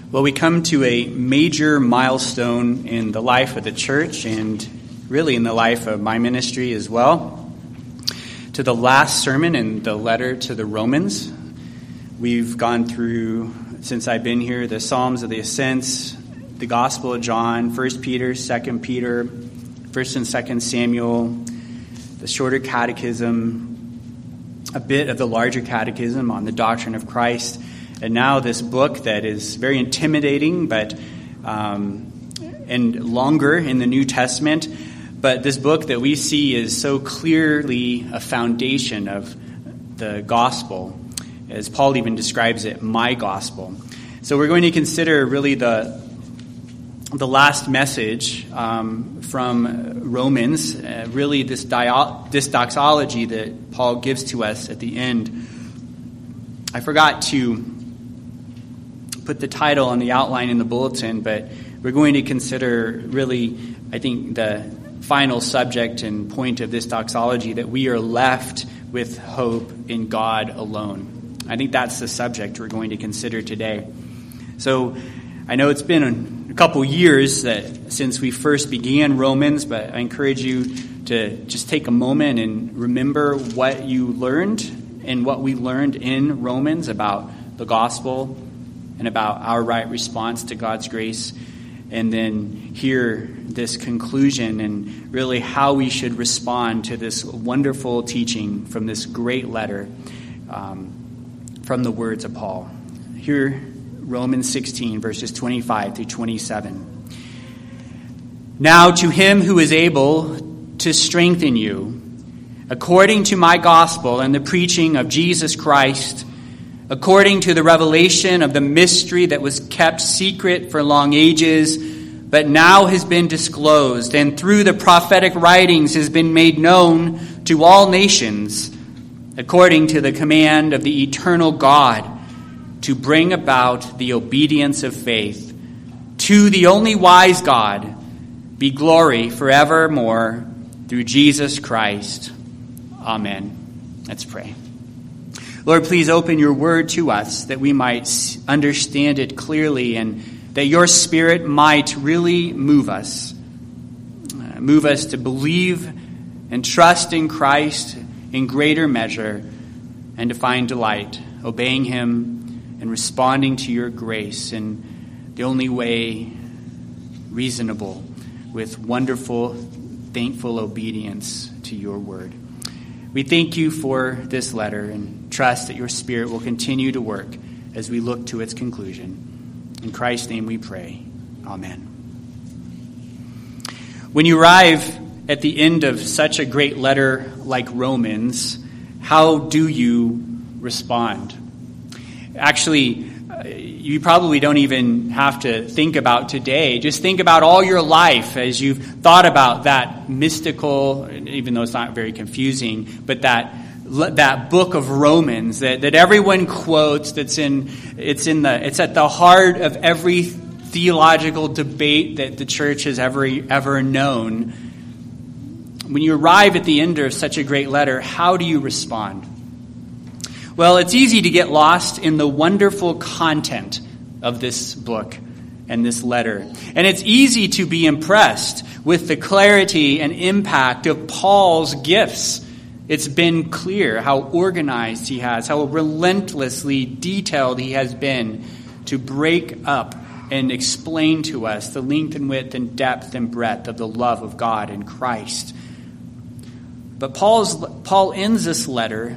Well, we come to a major milestone in the life of the church and really in the life of my ministry as well. To the last sermon in the letter to the Romans. We've gone through, since I've been here, the Psalms of the Ascents, the Gospel of John, 1 Peter, 2 Peter, 1 and 2 Samuel, the shorter catechism, a bit of the larger catechism on the doctrine of Christ, and now this book that is very intimidating, but and longer in the New Testament. But this book that we see is so clearly a foundation of the gospel, as Paul even describes it, my gospel. So we're going to consider really the last message from Romans, really this doxology that Paul gives to us at the end. I forgot to put the title on the outline in the bulletin, but we're going to consider really, I think, the final subject and point of this doxology, that we are left with hope in God alone. I think that's the subject we're going to consider today. So I know it's been a couple years since we first began Romans, but I encourage you to just take a moment and remember what you learned and what we learned in Romans about the gospel and about our right response to God's grace, and then hear this conclusion and really how we should respond to this wonderful teaching from this great letter from the words of Paul. Here, Romans 16, verses 25 through 27. Now to him who is able to strengthen you, according to my gospel and the preaching of Jesus Christ, according to the revelation of the mystery that was kept secret for long ages, but now has been disclosed, and through the prophetic writings has been made known to all nations, according to the command of the eternal God, to bring about the obedience of faith. To the only wise God be glory forevermore through Jesus Christ. Amen. Let's pray. Lord, please open your word to us that we might understand it clearly and that your Spirit might really move us to believe and trust in Christ in greater measure and to find delight, obeying him and responding to your grace in the only way reasonable, with wonderful, thankful obedience to your word. We thank you for this letter and trust that your Spirit will continue to work as we look to its conclusion. In Christ's name we pray. Amen. When you arrive at the end of such a great letter like Romans, how do you respond? Actually, you probably don't even have to think about today. Just think about all your life as you've thought about that mystical, even though it's not very confusing, but that book of Romans that everyone quotes. It's at the heart of every theological debate that the church has ever known. When you arrive at the end of such a great letter, how do you respond? Well, it's easy to get lost in the wonderful content of this book and this letter. And it's easy to be impressed with the clarity and impact of Paul's gifts. It's been clear how organized he has, how relentlessly detailed he has been to break up and explain to us the length and width and depth and breadth of the love of God in Christ. But Paul ends this letter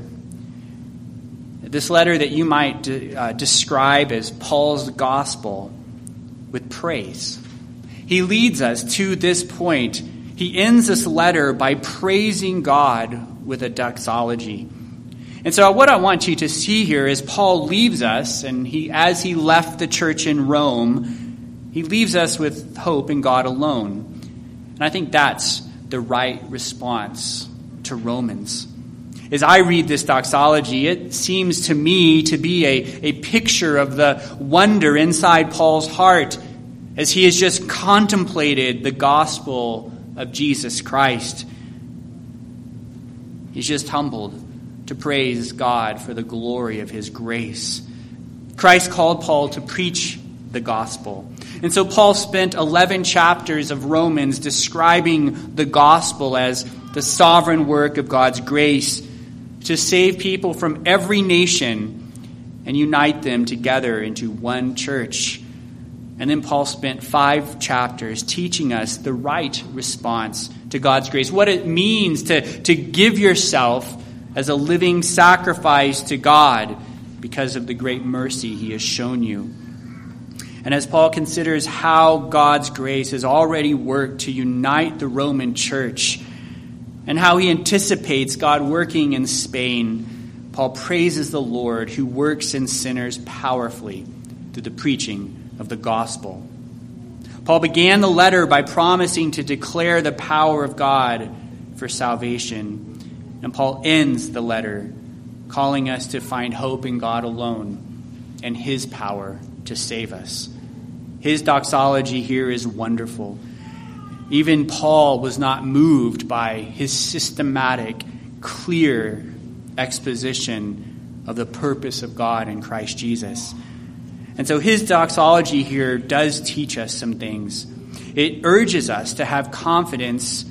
that you might describe as Paul's gospel, with praise. He leads us to this point. He ends this letter by praising God with a doxology. And so what I want you to see here is Paul leaves us, and as he left the church in Rome, he leaves us with hope in God alone. And I think that's the right response to Romans. As I read this doxology, it seems to me to be a picture of the wonder inside Paul's heart as he has just contemplated the gospel of Jesus Christ. He's just humbled to praise God for the glory of his grace. Christ called Paul to preach the gospel. And so Paul spent 11 chapters of Romans describing the gospel as the sovereign work of God's grace to save people from every nation and unite them together into one church. And then Paul spent 5 chapters teaching us the right response to God's grace, what it means to give yourself as a living sacrifice to God because of the great mercy he has shown you. And as Paul considers how God's grace has already worked to unite the Roman church and how he anticipates God working in Spain, Paul praises the Lord who works in sinners powerfully through the preaching of the gospel. Paul began the letter by promising to declare the power of God for salvation. And Paul ends the letter calling us to find hope in God alone and his power to save us. His doxology here is wonderful. Even Paul was not moved by his systematic, clear exposition of the purpose of God in Christ Jesus. And so his doxology here does teach us some things. It urges us to have confidence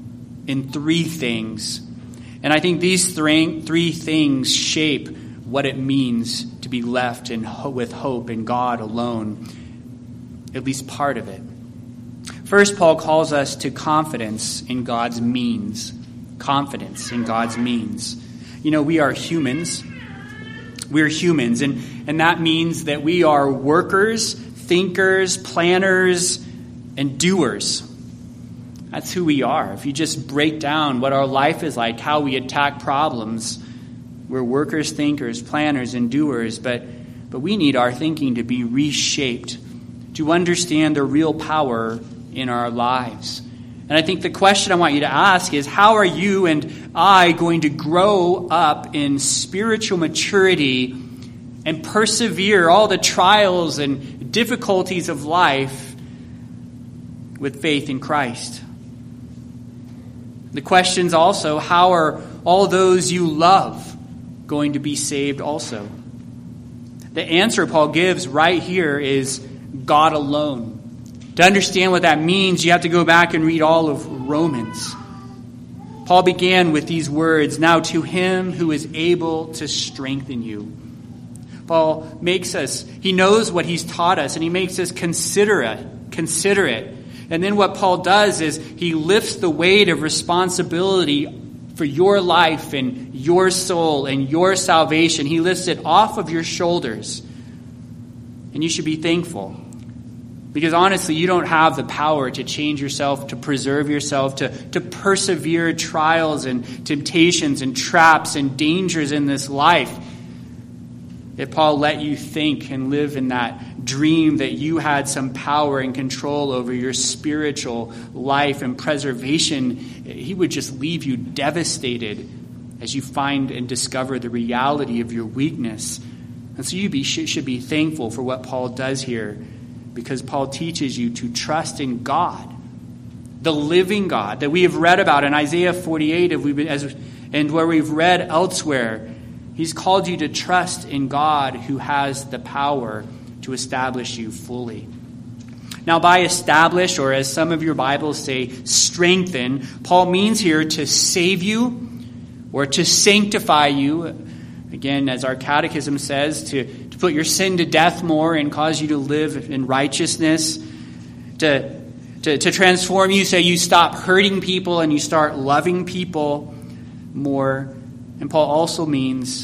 in 3 things. And I think these 3 things shape what it means to be left with hope in God alone, at least part of it. First, Paul calls us to confidence in God's means. Confidence in God's means. You know, we are humans. We're humans, and that means that we are workers, thinkers, planners, and doers. That's who we are. If you just break down what our life is like, how we attack problems, we're workers, thinkers, planners, and doers, but we need our thinking to be reshaped to understand the real power in our lives. And I think the question I want you to ask is, how are you and I going to grow up in spiritual maturity and persevere all the trials and difficulties of life with faith in Christ? The question's also, how are all those you love going to be saved also? The answer Paul gives right here is God alone. To understand what that means, you have to go back and read all of Romans. Paul began with these words, "Now to him who is able to strengthen you." Paul makes us, he knows what he's taught us, and he makes us consider it. And then what Paul does is he lifts the weight of responsibility for your life and your soul and your salvation. He lifts it off of your shoulders. And you should be thankful. Because honestly, you don't have the power to change yourself, to preserve yourself, to persevere trials and temptations and traps and dangers in this life. If Paul let you think and live in that dream that you had some power and control over your spiritual life and preservation, he would just leave you devastated as you find and discover the reality of your weakness. And so you should be thankful for what Paul does here, because Paul teaches you to trust in God, the living God that we have read about in Isaiah 48 and where we've read elsewhere. He's called you to trust in God who has the power to establish you fully. Now, by establish, or as some of your Bibles say, strengthen, Paul means here to save you or to sanctify you. Again, as our catechism says, to put your sin to death more and cause you to live in righteousness, to transform you so you stop hurting people and you start loving people more. And Paul also means,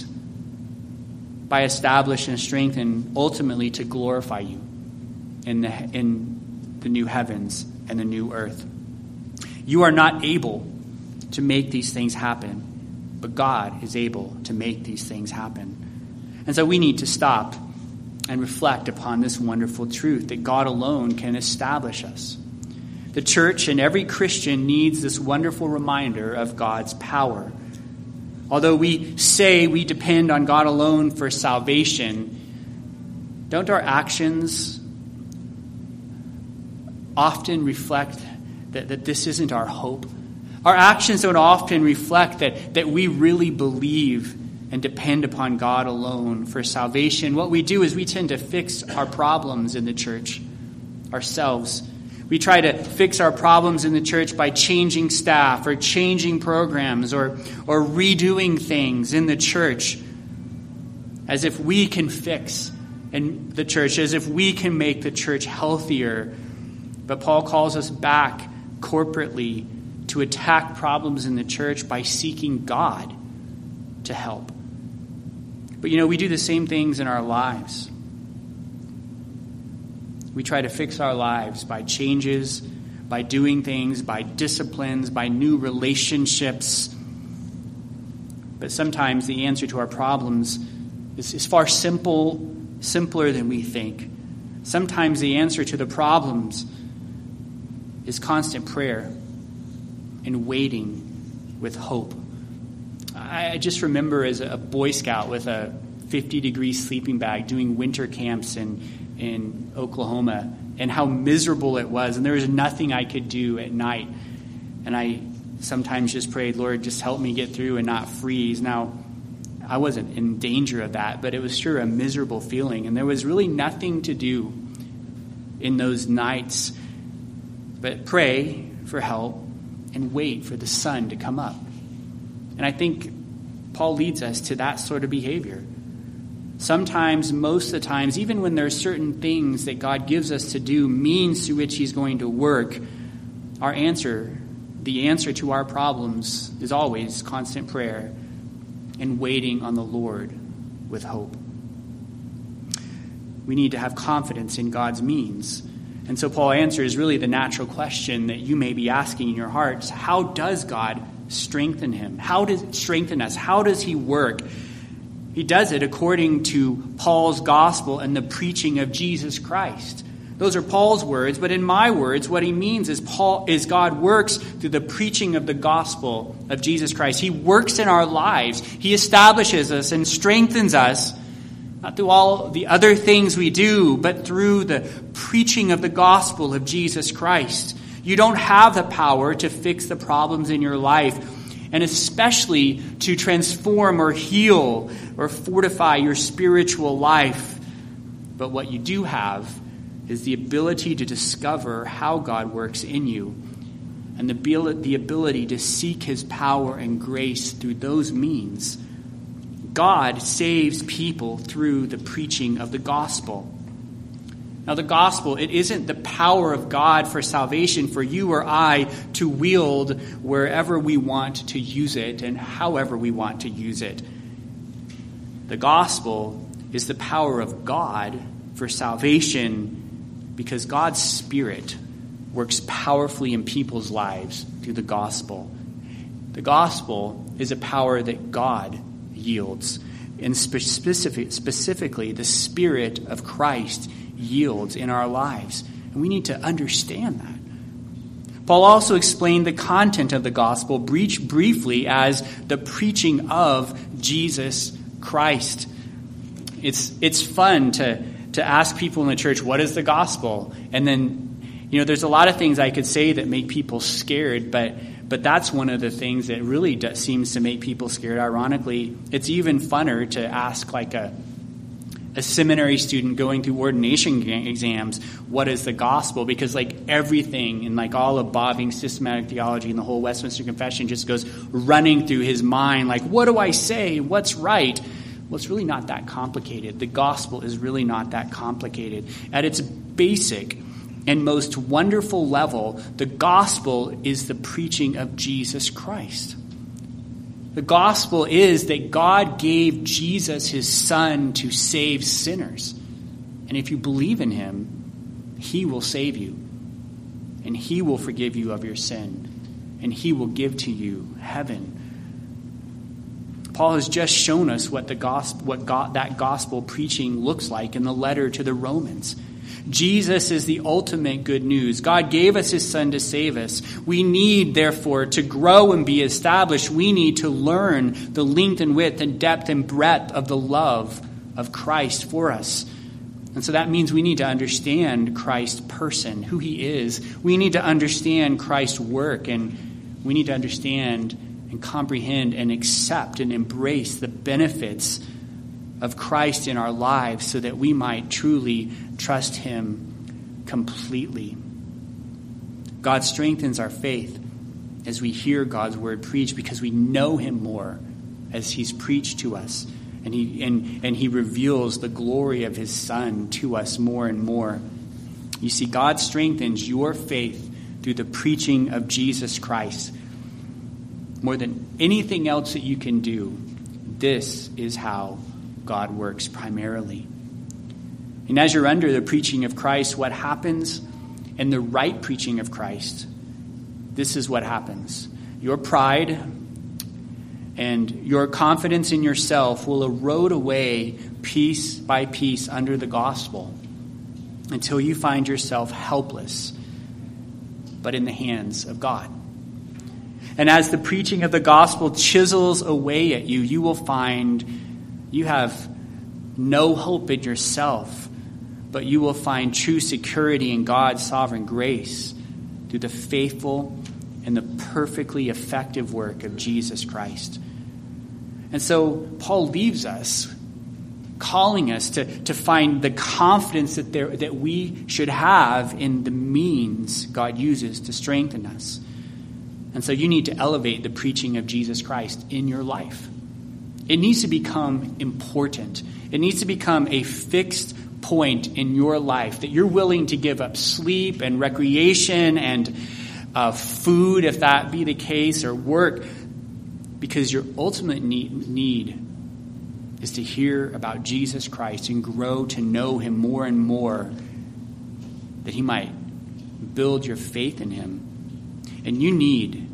by establish and strengthen, ultimately to glorify you in the new heavens and the new earth. You are not able to make these things happen, but God is able to make these things happen. And so we need to stop and reflect upon this wonderful truth that God alone can establish us. The church and every Christian needs this wonderful reminder of God's power. Although we say we depend on God alone for salvation, don't our actions often reflect that this isn't our hope? Our actions don't often reflect that we really believe and depend upon God alone for salvation, what we do is we tend to fix our problems in the church ourselves. We try to fix our problems in the church by changing staff or changing programs or redoing things in the church, as if we can fix in the church, as if we can make the church healthier. But Paul calls us back corporately to attack problems in the church by seeking God to help. But we do the same things in our lives. We try to fix our lives by changes, by doing things, by disciplines, by new relationships. But sometimes the answer to our problems is far simpler than we think. Sometimes the answer to the problems is constant prayer and waiting with hope. I just remember as a Boy Scout with a 50-degree sleeping bag doing winter camps in Oklahoma, and how miserable it was, and there was nothing I could do at night. And I sometimes just prayed, Lord, just help me get through and not freeze. Now, I wasn't in danger of that, but it was sure a miserable feeling, and there was really nothing to do in those nights but pray for help and wait for the sun to come up. And I think Paul leads us to that sort of behavior. Sometimes, most of the times, even when there are certain things that God gives us to do, means through which he's going to work, the answer to our problems is always constant prayer and waiting on the Lord with hope. We need to have confidence in God's means. And so Paul answers really the natural question that you may be asking in your hearts: how does God strengthen him? How does it strengthen us? How does he work? He does it according to Paul's gospel and the preaching of Jesus Christ. Those are Paul's words, but in my words, what he means is God works through the preaching of the gospel of Jesus Christ. He works in our lives. He establishes us and strengthens us, not through all the other things we do, but through the preaching of the gospel of Jesus Christ. You don't have the power to fix the problems in your life, and especially to transform or heal or fortify your spiritual life. But what you do have is the ability to discover how God works in you, and the ability to seek his power and grace through those means. God saves people through the preaching of the gospel. Now, the gospel, it isn't the power of God for salvation for you or I to wield wherever we want to use it and however we want to use it. The gospel is the power of God for salvation because God's Spirit works powerfully in people's lives through the gospel. The gospel is a power that God yields, and specifically the Spirit of Christ yields in our lives. And we need to understand that. Paul also explained the content of the gospel briefly as the preaching of Jesus Christ. It's fun to ask people in the church, what is the gospel? And then, there's a lot of things I could say that make people scared, but that's one of the things that really seems to make people scared. Ironically, it's even funner to ask like a seminary student going through ordination exams, what is the gospel? Because everything in all of Boving's systematic theology and the whole Westminster Confession just goes running through his mind, what do I say? What's right? Well, it's really not that complicated. The gospel is really not that complicated. At its basic and most wonderful level, the gospel is the preaching of Jesus Christ. The gospel is that God gave Jesus, his Son, to save sinners. And if you believe in him, he will save you. And he will forgive you of your sin. And he will give to you heaven. Paul has just shown us what that gospel preaching looks like in the letter to the Romans. Jesus is the ultimate good news. God gave us his Son to save us. We need, therefore, to grow and be established. We need to learn the length and width and depth and breadth of the love of Christ for us. And so that means we need to understand Christ's person, who he is. We need to understand Christ's work, and we need to understand and comprehend and accept and embrace the benefits of Christ in our lives so that we might truly trust him completely. God strengthens our faith as we hear God's word preached because we know him more as he's preached to us. And he reveals the glory of his Son to us more and more. You see, God strengthens your faith through the preaching of Jesus Christ. More than anything else that you can do, this is how God works primarily. And as you're under the preaching of Christ, what happens? And the right preaching of Christ, this is what happens. Your pride and your confidence in yourself will erode away piece by piece under the gospel until you find yourself helpless, but in the hands of God. And as the preaching of the gospel chisels away at you, you will find you have no hope in yourself, but you will find true security in God's sovereign grace through the faithful and the perfectly effective work of Jesus Christ. And so Paul leaves us, calling us to find the confidence that we should have in the means God uses to strengthen us. And so you need to elevate the preaching of Jesus Christ in your life. It needs to become important. It needs to become a fixed point in your life that you're willing to give up sleep and recreation and food, if that be the case, or work, because your ultimate need is to hear about Jesus Christ and grow to know him more and more, that he might build your faith in him. And you need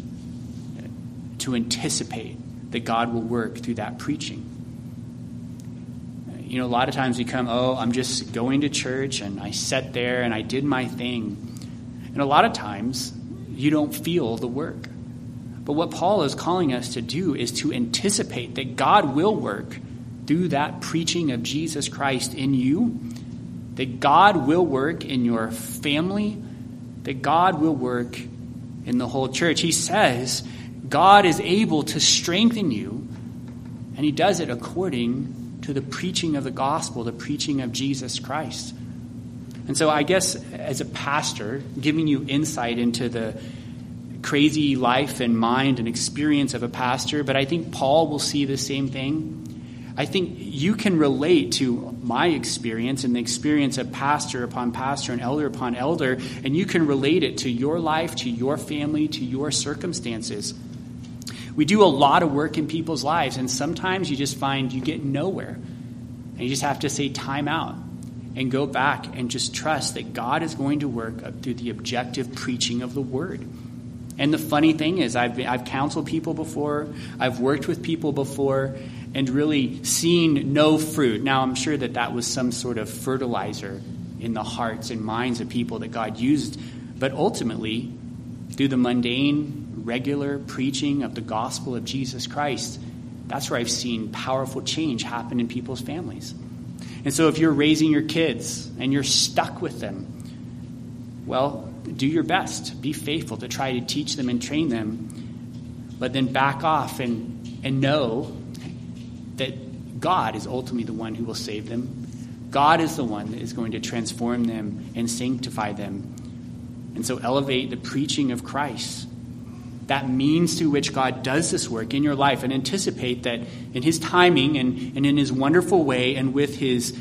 to anticipate that God will work through that preaching. You know, a lot of times we come, I'm just going to church and I sat there and I did my thing. And a lot of times you don't feel the work. But what Paul is calling us to do is to anticipate that God will work through that preaching of Jesus Christ in you, that God will work in your family, that God will work in the whole church. He says God is able to strengthen you, and he does it according to the preaching of the gospel, the preaching of Jesus Christ. And so I guess as a pastor, giving you insight into the crazy life and mind and experience of a pastor, but I think Paul will see the same thing. I think you can relate to my experience and the experience of pastor upon pastor and elder upon elder, and you can relate it to your life, to your family, to your circumstances. We do a lot of work in people's lives, and sometimes you just find you get nowhere. And you just have to say time out and go back and just trust that God is going to work through the objective preaching of the word. And the funny thing is, I've counseled people before, I've worked with people before, and really seen no fruit. Now, I'm sure that was some sort of fertilizer in the hearts and minds of people that God used. But ultimately, through the mundane, regular preaching of the gospel of Jesus Christ, that's where I've seen powerful change happen in people's families. And so if you're raising your kids and you're stuck with them, well, do your best. Be faithful to try to teach them and train them. But then back off and know that God is ultimately the one who will save them. God is the one that is going to transform them and sanctify them. And so elevate the preaching of Christ, that means through which God does this work in your life, and anticipate that in his timing and in his wonderful way and with his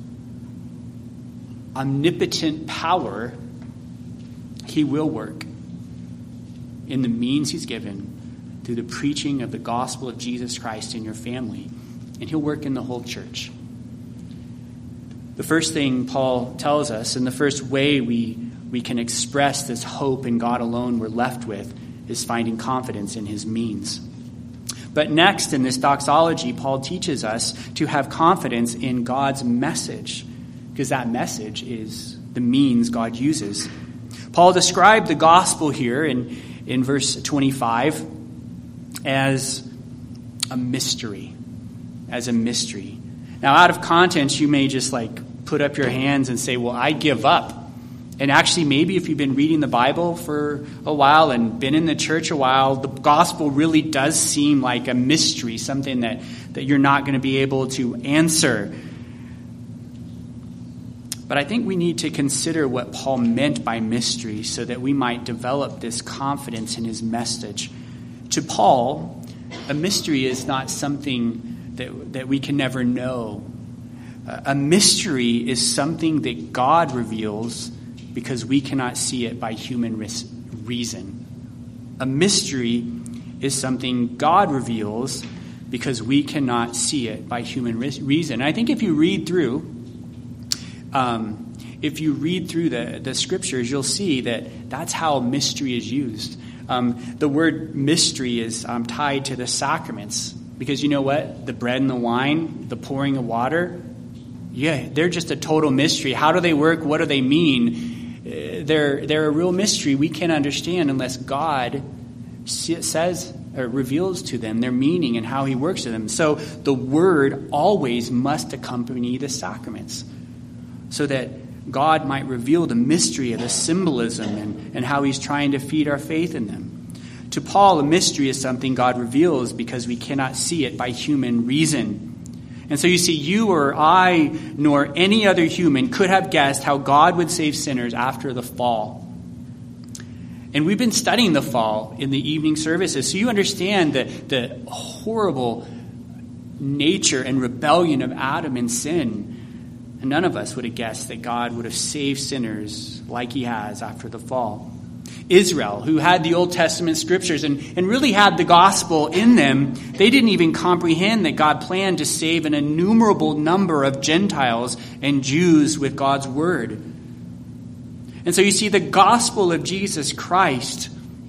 omnipotent power, he will work in the means he's given through the preaching of the gospel of Jesus Christ in your family. And he'll work in the whole church. The first thing Paul tells us, and the first way we can express this hope in God alone we're left with, is finding confidence in his means. But next in this doxology, Paul teaches us to have confidence in God's message, because that message is the means God uses. Paul described the gospel here in verse 25 as a mystery. As a mystery. Now, out of context, you may just put up your hands and say, well, I give up. And actually, maybe if you've been reading the Bible for a while and been in the church a while, the gospel really does seem like a mystery, something that you're not going to be able to answer. But I think we need to consider what Paul meant by mystery so that we might develop this confidence in his message. To Paul, a mystery is not something that we can never know. A mystery is something that God reveals because we cannot see it by human reason. A mystery is something God reveals because we cannot see it by human reason. And I think if you read through the scriptures, you'll see that that's how mystery is used. The word mystery is tied to the sacraments because you know what? The bread and the wine, the pouring of water, yeah, they're just a total mystery. How do they work? What do they mean? They're a real mystery we can't understand unless God says or reveals to them their meaning and how he works to them. So the word always must accompany the sacraments so that God might reveal the mystery of the symbolism and how he's trying to feed our faith in them. To Paul, a mystery is something God reveals because we cannot see it by human reason. And so you see, you or I, nor any other human could have guessed how God would save sinners after the fall. And we've been studying the fall in the evening services, so you understand the horrible nature and rebellion of Adam and sin. And none of us would have guessed that God would have saved sinners like he has after the fall. Israel, who had the Old Testament scriptures and really had the gospel in them, they didn't even comprehend that God planned to save an innumerable number of Gentiles and Jews with God's word. And so you see, the gospel of Jesus Christ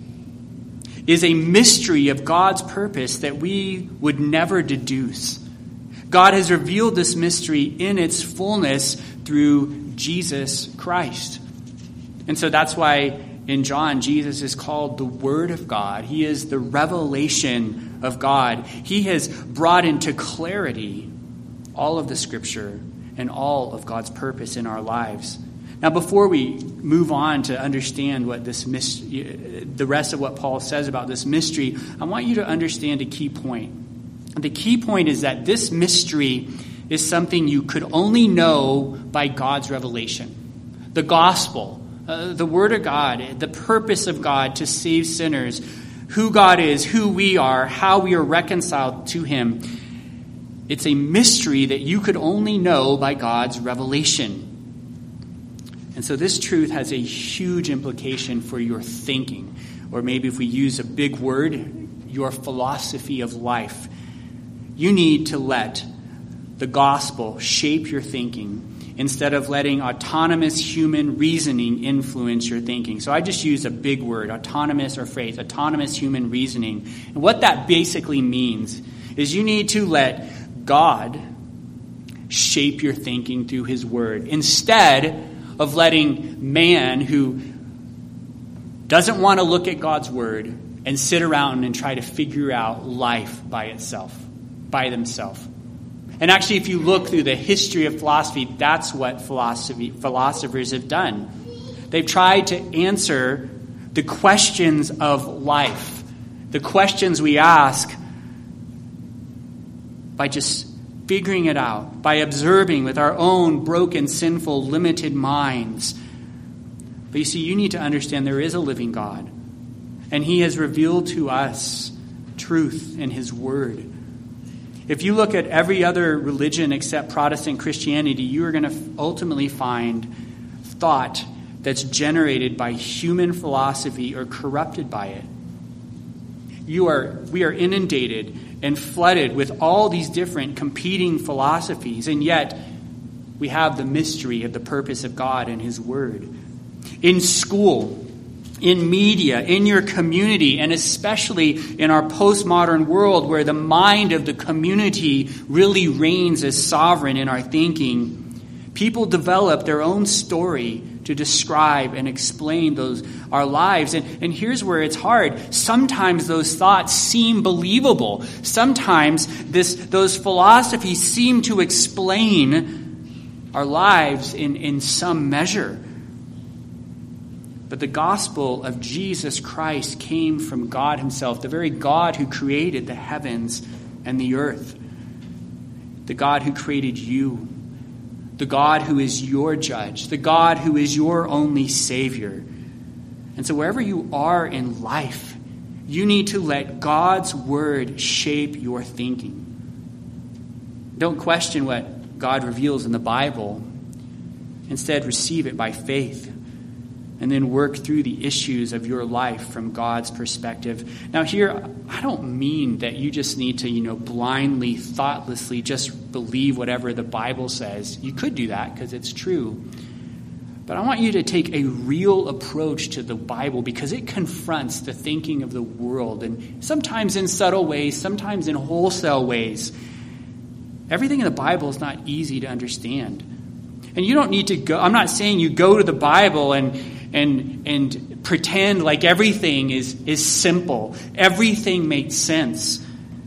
is a mystery of God's purpose that we would never deduce. God has revealed this mystery in its fullness through Jesus Christ. And so that's why in John, Jesus is called the Word of God. He is the revelation of God. He has brought into clarity all of the Scripture and all of God's purpose in our lives. Now, before we move on to understand what the rest of what Paul says about this mystery, I want you to understand a key point. The key point is that this mystery is something you could only know by God's revelation. The gospel, the Word of God, the purpose of God to save sinners, who God is, who we are, how we are reconciled to him. It's a mystery that you could only know by God's revelation. And so this truth has a huge implication for your thinking, or maybe if we use a big word, your philosophy of life. You need to let the gospel shape your thinking instead of letting autonomous human reasoning influence your thinking. So I just use a big word, autonomous human reasoning. And what that basically means is you need to let God shape your thinking through his word instead of letting man who doesn't want to look at God's word and sit around and try to figure out life by themselves. And actually, if you look through the history of philosophy, that's what philosophers have done. They've tried to answer the questions of life, the questions we ask, by just figuring it out, by observing with our own broken, sinful, limited minds. But you see, you need to understand there is a living God, and he has revealed to us truth in his word. If you look at every other religion except Protestant Christianity, you are going to ultimately find thought that's generated by human philosophy or corrupted by it. We are inundated and flooded with all these different competing philosophies, and yet we have the mystery of the purpose of God and his word. In school, in media, in your community, and especially in our postmodern world where the mind of the community really reigns as sovereign in our thinking, people develop their own story to describe and explain our lives. And here's where it's hard. Sometimes those thoughts seem believable. Sometimes those philosophies seem to explain our lives in some measure. But the gospel of Jesus Christ came from God himself, the very God who created the heavens and the earth, the God who created you, the God who is your judge, the God who is your only Savior. And so wherever you are in life, you need to let God's word shape your thinking. Don't question what God reveals in the Bible. Instead, receive it by faith and then work through the issues of your life from God's perspective. Now here, I don't mean that you just need to, blindly, thoughtlessly just believe whatever the Bible says. You could do that because it's true. But I want you to take a real approach to the Bible because it confronts the thinking of the world, and sometimes in subtle ways, sometimes in wholesale ways. Everything in the Bible is not easy to understand. And you don't need to go, I'm not saying you go to the Bible and pretend like everything is simple. Everything makes sense.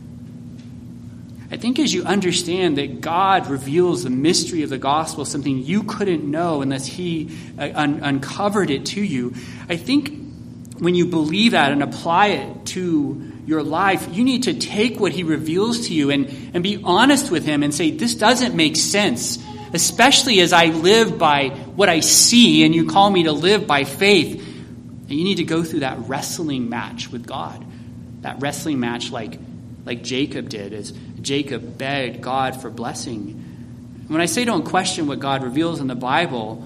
I think as you understand that God reveals the mystery of the gospel, something you couldn't know unless he uncovered it to you, I think when you believe that and apply it to your life, you need to take what he reveals to you and be honest with him and say, this doesn't make sense, especially as I live by what I see and you call me to live by faith. And you need to go through that wrestling match with God, that wrestling match like Jacob did, as Jacob begged God for blessing. When I say don't question what God reveals in the Bible,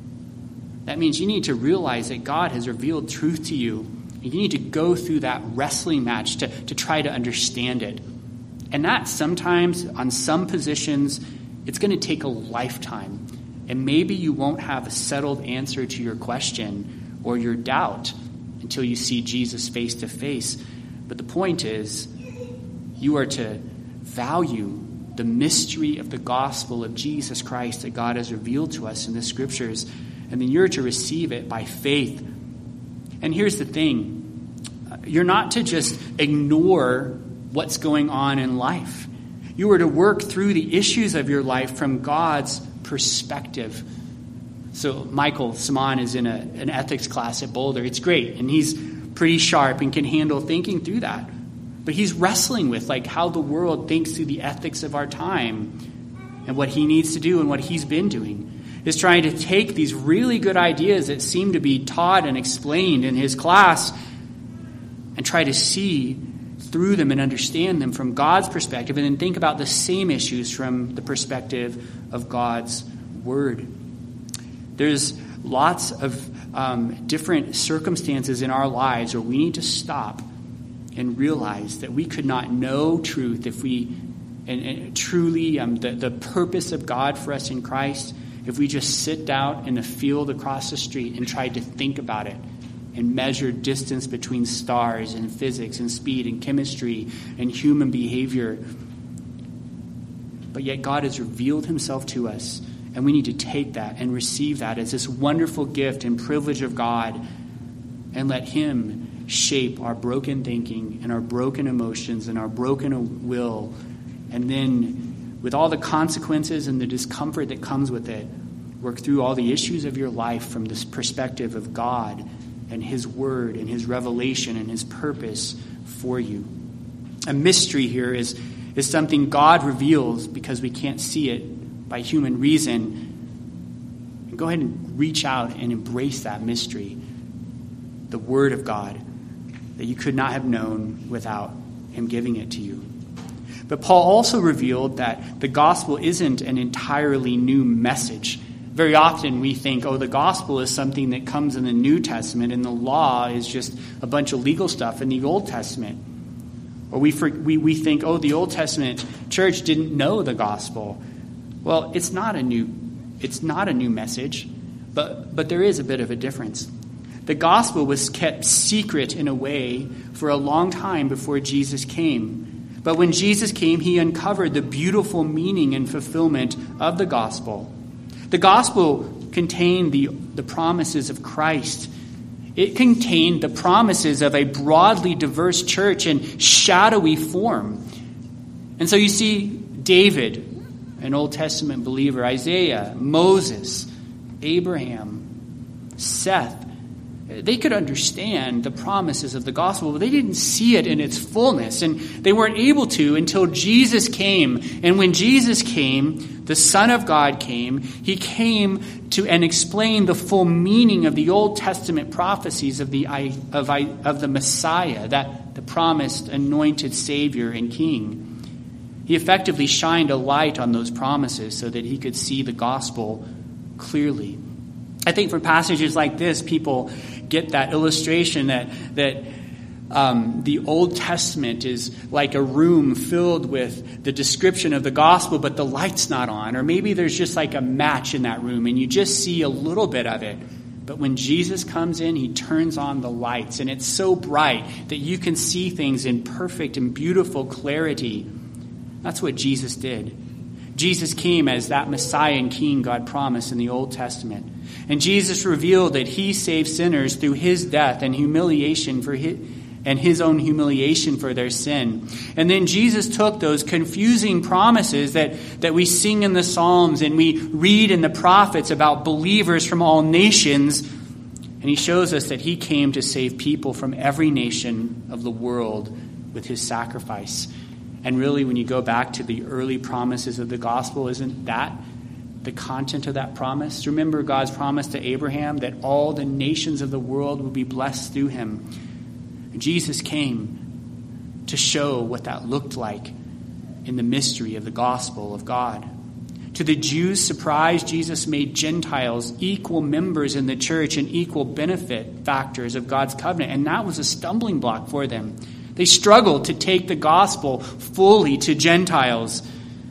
that means you need to realize that God has revealed truth to you. And you need to go through that wrestling match to try to understand it. And that sometimes, on some positions, it's going to take a lifetime. And maybe you won't have a settled answer to your question or your doubt until you see Jesus face to face. But the point is, you are to value the mystery of the gospel of Jesus Christ that God has revealed to us in the scriptures, and then you're to receive it by faith. And here's the thing. You're not to just ignore what's going on in life. You are to work through the issues of your life from God's perspective. So Michael Simon is in an ethics class at Boulder. It's great, and he's pretty sharp and can handle thinking through that. But he's wrestling with how the world thinks through the ethics of our time and what he needs to do and what he's been doing. Is trying to take these really good ideas that seem to be taught and explained in his class and try to see through them and understand them from God's perspective, and then think about the same issues from the perspective of God's word. There's lots of different circumstances in our lives where we need to stop and realize that we could not know truth if we, and truly the purpose of God for us in Christ, if we just sit down in a field across the street and tried to think about it and measure distance between stars and physics and speed and chemistry and human behavior. But yet God has revealed himself to us, and we need to take that and receive that as this wonderful gift and privilege of God and let him shape our broken thinking and our broken emotions and our broken will. And then with all the consequences and the discomfort that comes with it, work through all the issues of your life from this perspective of God and his word and his revelation and his purpose for you. A mystery here is something God reveals because we can't see it by human reason. And go ahead and reach out and embrace that mystery, the word of God, that you could not have known without him giving it to you. But Paul also revealed that the gospel isn't an entirely new message. Very often we think, the gospel is something that comes in the New Testament, and the law is just a bunch of legal stuff in the Old Testament. Or we think, the Old Testament church didn't know the gospel. Well, it's not a new message, but there is a bit of a difference. The gospel was kept secret in a way for a long time before Jesus came. But when Jesus came, he uncovered the beautiful meaning and fulfillment of the gospel. The gospel contained the promises of Christ. It contained the promises of a broadly diverse church in shadowy form. And so you see David, an Old Testament believer, Isaiah, Moses, Abraham, Seth, They could understand the promises of the gospel, but they didn't see it in its fullness. And they weren't able to until Jesus came. And when Jesus came, the Son of God came. He came to and explain the full meaning of the Old Testament prophecies of the Messiah, that the promised anointed Savior and King. He effectively shined a light on those promises so that he could see the gospel clearly. I think from passages like this, people get that illustration that the Old Testament is like a room filled with the description of the gospel, but the light's not on. Or maybe there's just like a match in that room and you just see a little bit of it. But when Jesus comes in, he turns on the lights, and it's so bright that you can see things in perfect and beautiful clarity. That's what Jesus did. Jesus came as that Messiah and King God promised in the Old Testament. And Jesus revealed that he saved sinners through his death and humiliation for his own humiliation for their sin. And then Jesus took those confusing promises that we sing in the Psalms and we read in the prophets about believers from all nations, and he shows us that he came to save people from every nation of the world with his sacrifice. And really, when you go back to the early promises of the gospel, isn't that the content of that promise? Remember God's promise to Abraham that all the nations of the world would be blessed through him. Jesus came to show what that looked like in the mystery of the gospel of God. To the Jews' surprise, Jesus made Gentiles equal members in the church and equal benefit factors of God's covenant. And that was a stumbling block for them. They struggled to take the gospel fully to Gentiles.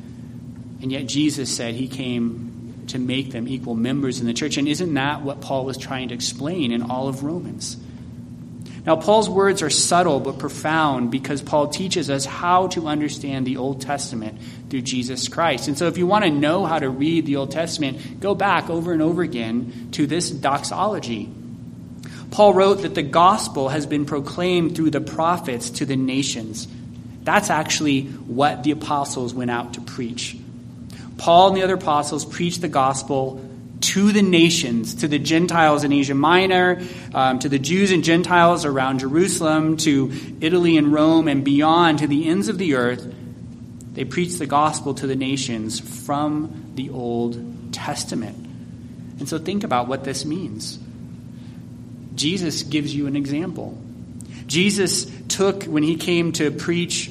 And yet Jesus said he came to make them equal members in the church. And isn't that what Paul was trying to explain in all of Romans? Now, Paul's words are subtle but profound because Paul teaches us how to understand the Old Testament through Jesus Christ. And so if you want to know how to read the Old Testament, go back over and over again to this doxology. Paul wrote that the gospel has been proclaimed through the prophets to the nations. That's actually what the apostles went out to preach. Paul and the other apostles preached the gospel to the nations, to the Gentiles in Asia Minor, to the Jews and Gentiles around Jerusalem, to Italy and Rome and beyond, to the ends of the earth. They preached the gospel to the nations from the Old Testament. And so think about what this means. Jesus gives you an example. Jesus took, when he came to preach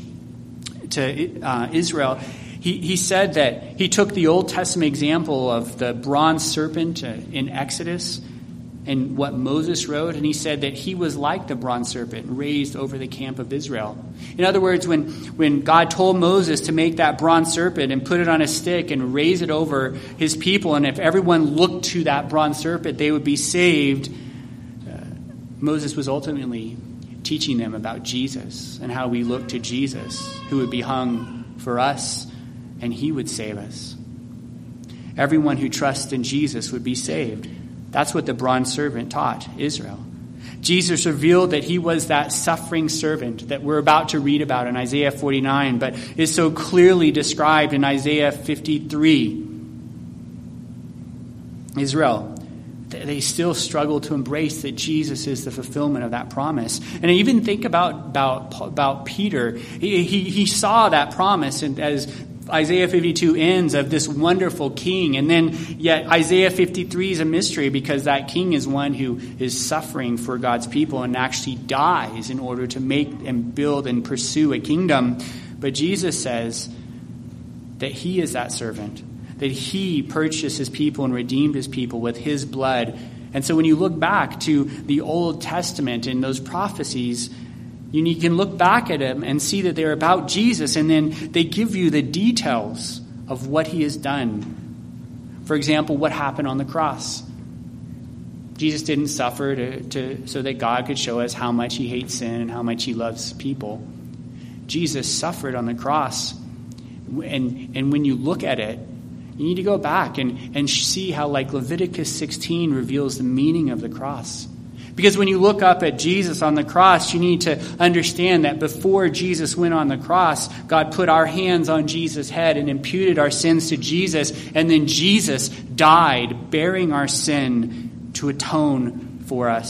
to Israel, he said that he took the Old Testament example of the bronze serpent in Exodus and what Moses wrote, and he said that he was like the bronze serpent raised over the camp of Israel. In other words, when God told Moses to make that bronze serpent and put it on a stick and raise it over his people, and if everyone looked to that bronze serpent, they would be saved, Moses was ultimately teaching them about Jesus and how we look to Jesus, who would be hung for us, and he would save us. Everyone who trusts in Jesus would be saved. That's what the bronze serpent taught Israel. Jesus revealed that he was that suffering servant that we're about to read about in Isaiah 49, but is so clearly described in Isaiah 53. Israel, they still struggle to embrace that Jesus is the fulfillment of that promise. And I even think about Peter. He saw that promise, and as Isaiah 52 ends, of this wonderful king. And then yet Isaiah 53 is a mystery because that king is one who is suffering for God's people and actually dies in order to make and build and pursue a kingdom. But Jesus says that he is that servant, that he purchased his people and redeemed his people with his blood. And so when you look back to the Old Testament and those prophecies, you can look back at them and see that they're about Jesus, and then they give you the details of what he has done. For example, what happened on the cross. Jesus didn't suffer so that God could show us how much he hates sin and how much he loves people. Jesus suffered on the cross. And when you look at it, you need to go back and see how, like Leviticus 16 reveals the meaning of the cross. Because when you look up at Jesus on the cross, you need to understand that before Jesus went on the cross, God put our hands on Jesus' head and imputed our sins to Jesus. And then Jesus died, bearing our sin to atone for us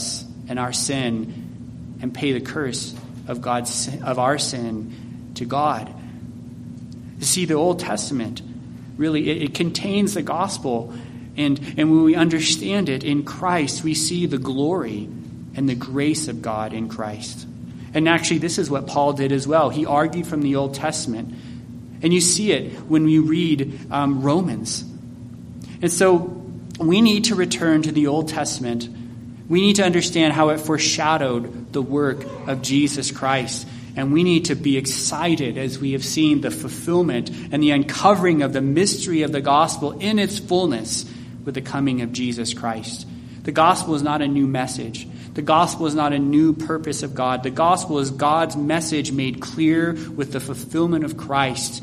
and our sin and pay the curse of our sin to God. You see, the Old Testament, really, it contains the gospel. And when we understand it in Christ, we see the glory and the grace of God in Christ. And actually, this is what Paul did as well. He argued from the Old Testament. And you see it when we read Romans. And so we need to return to the Old Testament. We need to understand how it foreshadowed the work of Jesus Christ. And we need to be excited as we have seen the fulfillment and the uncovering of the mystery of the gospel in its fullness with the coming of Jesus Christ. The gospel is not a new message. The gospel is not a new purpose of God. The gospel is God's message made clear with the fulfillment of Christ.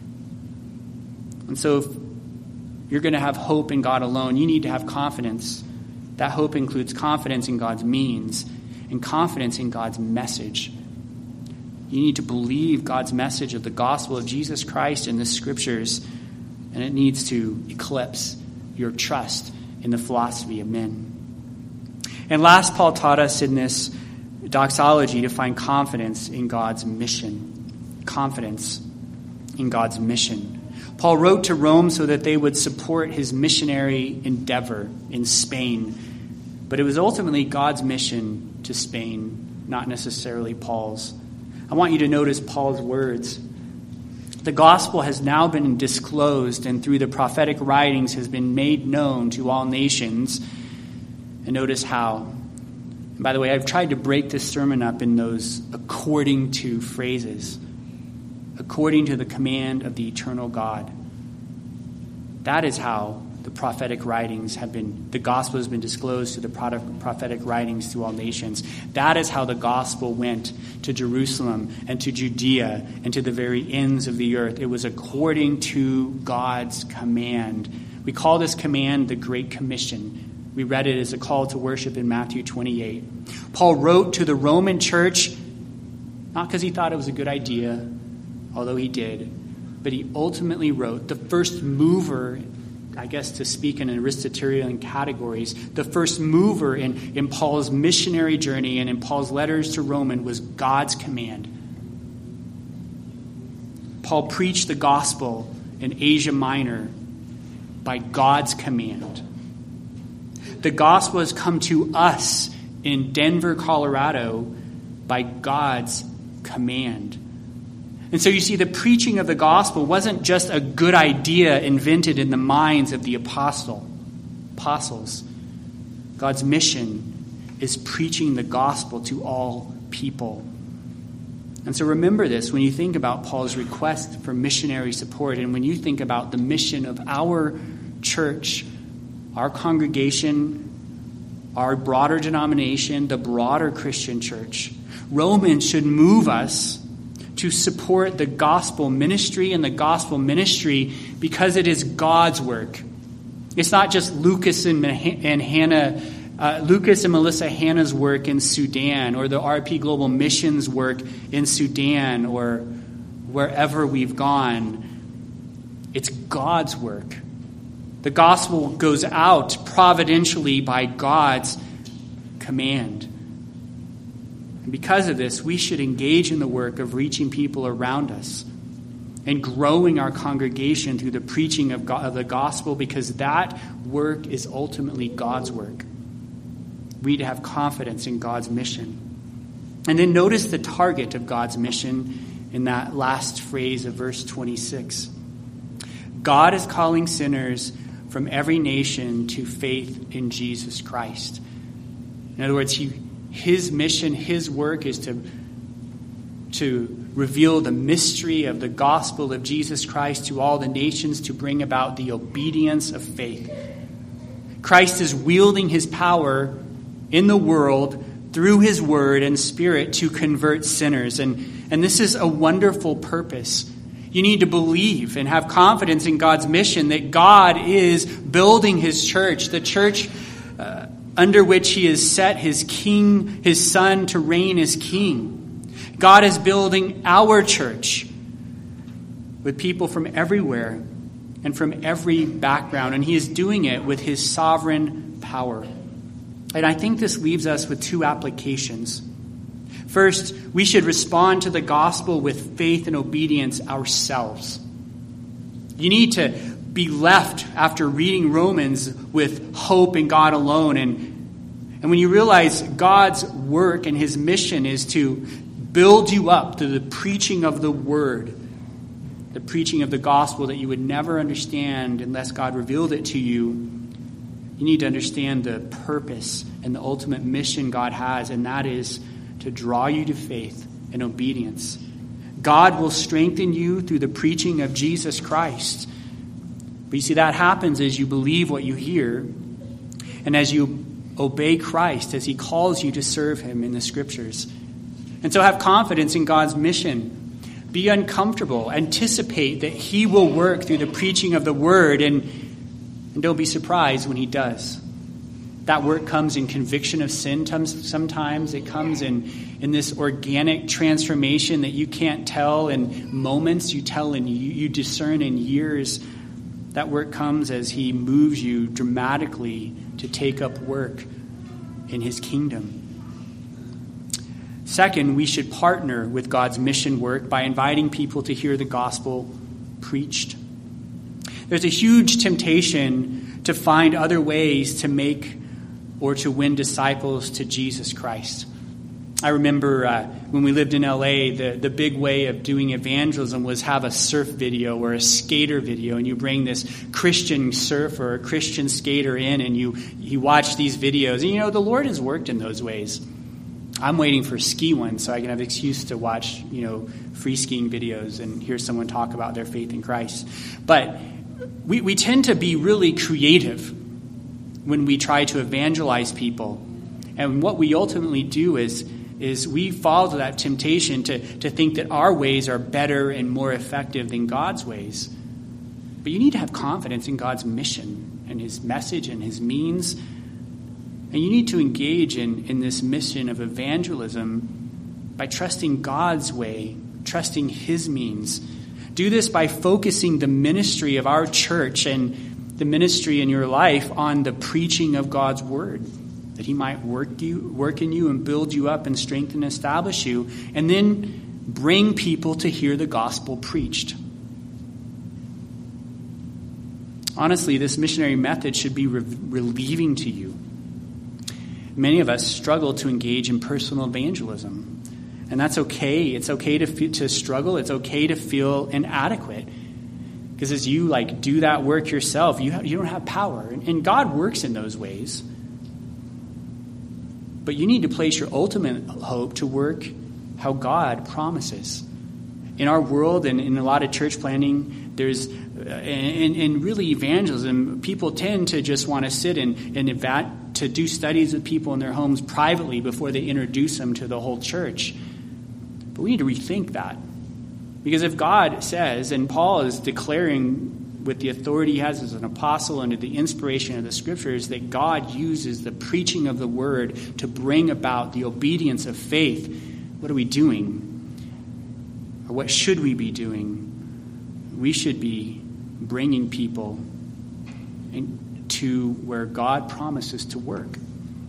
And so if you're going to have hope in God alone, you need to have confidence. That hope includes confidence in God's means and confidence in God's message. You need to believe God's message of the gospel of Jesus Christ in the scriptures, and it needs to eclipse your trust in the philosophy of men. And last, Paul taught us in this doxology to find confidence in God's mission. Confidence in God's mission. Paul wrote to Rome so that they would support his missionary endeavor in Spain. But it was ultimately God's mission to Spain, not necessarily Paul's. I want you to notice Paul's words. The gospel has now been disclosed and through the prophetic writings has been made known to all nations. And notice how. And by the way, I've tried to break this sermon up in those according to phrases. According to the command of the eternal God. That is how the prophetic writings the gospel has been disclosed to the prophetic writings to all nations. That is how the gospel went to Jerusalem and to Judea and to the very ends of the earth. It was according to God's command. We call this command the Great Commission. We read it as a call to worship in Matthew 28. Paul wrote to the Roman church, not because he thought it was a good idea, although he did, but he ultimately wrote, the first mover, I guess to speak in Aristotelian categories, the first mover in Paul's missionary journey and in Paul's letters to Roman was God's command. Paul preached the gospel in Asia Minor by God's command. The gospel has come to us in Denver, Colorado by God's command. And so you see, the preaching of the gospel wasn't just a good idea invented in the minds of the apostles. God's mission is preaching the gospel to all people. And so remember this when you think about Paul's request for missionary support and when you think about the mission of our church, our congregation, our broader denomination, the broader Christian church. Romans should move us to support the gospel ministry and the gospel ministry because it is God's work. It's not just Lucas and Melissa Hanna's work in Sudan or the RP Global Missions work in Sudan or wherever we've gone. It's God's work. The gospel goes out providentially by God's command. And because of this, we should engage in the work of reaching people around us and growing our congregation through the preaching of the gospel, because that work is ultimately God's work. We need to have confidence in God's mission. And then notice the target of God's mission in that last phrase of verse 26. God is calling sinners from every nation to faith in Jesus Christ. In other words, his mission, his work is to reveal the mystery of the gospel of Jesus Christ to all the nations, to bring about the obedience of faith. Christ is wielding his power in the world through his word and spirit to convert sinners. And this is a wonderful purpose. You need to believe and have confidence in God's mission that God is building his church, the church under which he has set his king, his son, to reign as king. God is building our church with people from everywhere and from every background, and he is doing it with his sovereign power. And I think this leaves us with two applications. First, we should respond to the gospel with faith and obedience ourselves. You need to be left after reading Romans with hope in God alone. And when you realize God's work and his mission is to build you up through the preaching of the word, the preaching of the gospel that you would never understand unless God revealed it to you, you need to understand the purpose and the ultimate mission God has, and that is to draw you to faith and obedience. God will strengthen you through the preaching of Jesus Christ. But you see, that happens as you believe what you hear and as you obey Christ as he calls you to serve him in the scriptures. And so have confidence in God's mission. Be uncomfortable. Anticipate that he will work through the preaching of the word, and don't be surprised when he does. That work comes in conviction of sin sometimes. It comes in this organic transformation that you can't tell in moments. You discern in years. That work comes as he moves you dramatically to take up work in his kingdom. Second, we should partner with God's mission work by inviting people to hear the gospel preached. There's a huge temptation to find other ways to make or to win disciples to Jesus Christ. I remember when we lived in LA, the big way of doing evangelism was have a surf video or a skater video, and you bring this Christian surfer or a Christian skater in, and you watch these videos. And the Lord has worked in those ways. I'm waiting for ski ones so I can have an excuse to watch free skiing videos and hear someone talk about their faith in Christ. But we tend to be really creative when we try to evangelize people. And what we ultimately do is we fall to that temptation to think that our ways are better and more effective than God's ways. But you need to have confidence in God's mission and his message and his means. And you need to engage in this mission of evangelism by trusting God's way, trusting his means. Do this by focusing the ministry of our church and the ministry in your life on the preaching of God's word, that he might work in you and build you up and strengthen and establish you, and then bring people to hear the gospel preached. Honestly, this missionary method should be relieving to you. Many of us struggle to engage in personal evangelism. And that's okay. It's okay to struggle. It's okay to feel inadequate. Because as you do that work yourself, you don't have power. And God works in those ways. But you need to place your ultimate hope to work how God promises. In our world and in a lot of church planning, there's in really evangelism, people tend to just want to sit and to do studies with people in their homes privately before they introduce them to the whole church. But we need to rethink that. Because if God says, and Paul is declaring with the authority he has as an apostle under the inspiration of the scriptures, that God uses the preaching of the word to bring about the obedience of faith, what are we doing? Or what should we be doing? We should be bringing people to where God promises to work.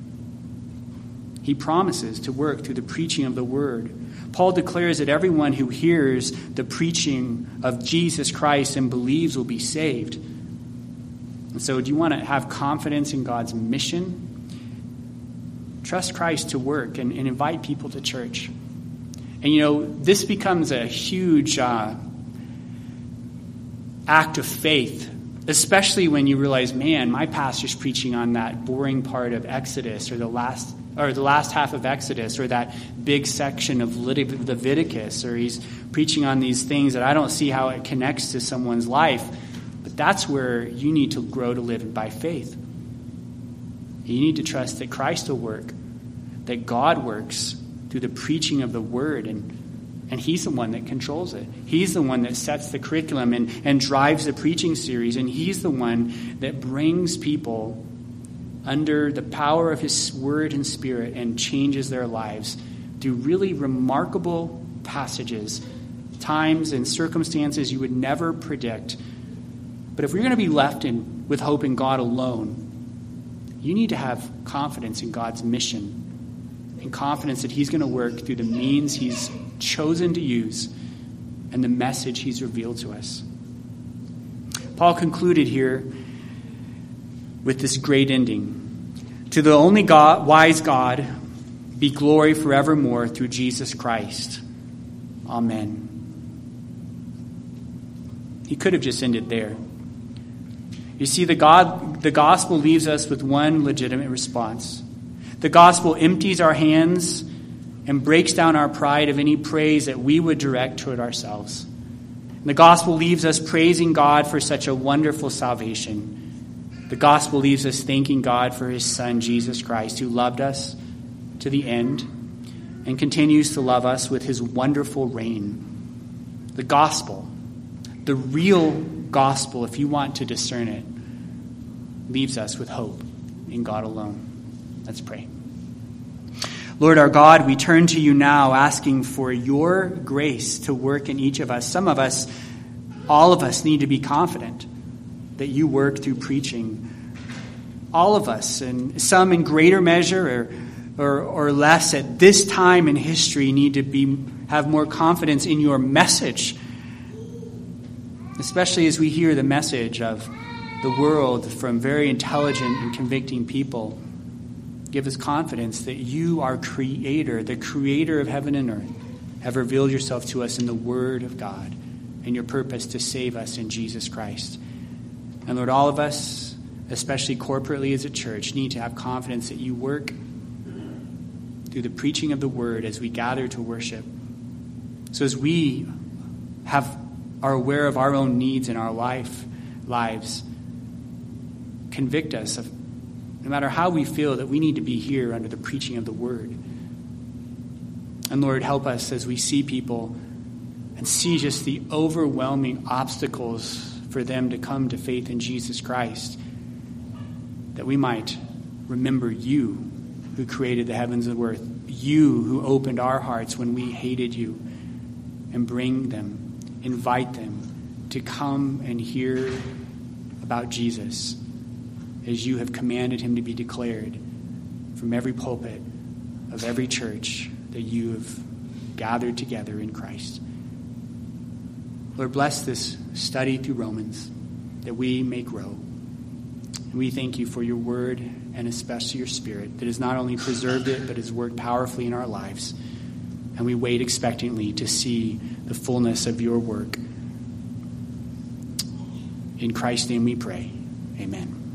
He promises to work through the preaching of the word. Paul declares that everyone who hears the preaching of Jesus Christ and believes will be saved. And so do you want to have confidence in God's mission? Trust Christ to work and invite people to church. And this becomes a huge act of faith, especially when you realize, man, my pastor's preaching on that boring part of Exodus or the last half of Exodus, or that big section of Leviticus, or he's preaching on these things that I don't see how it connects to someone's life. But that's where you need to grow to live by faith. You need to trust that Christ will work, that God works through the preaching of the word, and he's the one that controls it. He's the one that sets the curriculum and drives the preaching series, and he's the one that brings people under the power of his word and spirit and changes their lives through really remarkable passages, times and circumstances you would never predict. But if we're going to be left with hope in God alone, you need to have confidence in God's mission and confidence that he's going to work through the means he's chosen to use and the message he's revealed to us. Paul concluded here with this great ending. To the only God, wise God, be glory forevermore through Jesus Christ. Amen. He could have just ended there. You see, the gospel leaves us with one legitimate response. The gospel empties our hands and breaks down our pride of any praise that we would direct toward ourselves. And the gospel leaves us praising God for such a wonderful salvation. The gospel leaves us thanking God for his Son, Jesus Christ, who loved us to the end and continues to love us with his wonderful reign. The gospel, the real gospel, if you want to discern it, leaves us with hope in God alone. Let's pray. Lord our God, we turn to you now asking for your grace to work in each of us. Some of us, all of us, need to be confident that you work through preaching. All of us, and some in greater measure or less at this time in history, need to have more confidence in your message, especially as we hear the message of the world from very intelligent and convicting people. Give us confidence that you, our Creator, the Creator of heaven and earth, have revealed yourself to us in the Word of God and your purpose to save us in Jesus Christ. And Lord, all of us, especially corporately as a church, need to have confidence that you work through the preaching of the Word as we gather to worship. So as we are aware of our own needs in our lives, convict us of, no matter how we feel, that we need to be here under the preaching of the Word. And Lord, help us as we see people and see just the overwhelming obstacles for them to come to faith in Jesus Christ, that we might remember you who created the heavens and earth, you who opened our hearts when we hated you, and bring them, invite them to come and hear about Jesus as you have commanded him to be declared from every pulpit of every church that you have gathered together in Christ. Lord, bless this study through Romans that we may grow. And we thank you for your word and especially your Spirit that has not only preserved it but has worked powerfully in our lives. And we wait expectantly to see the fullness of your work. In Christ's name we pray. Amen.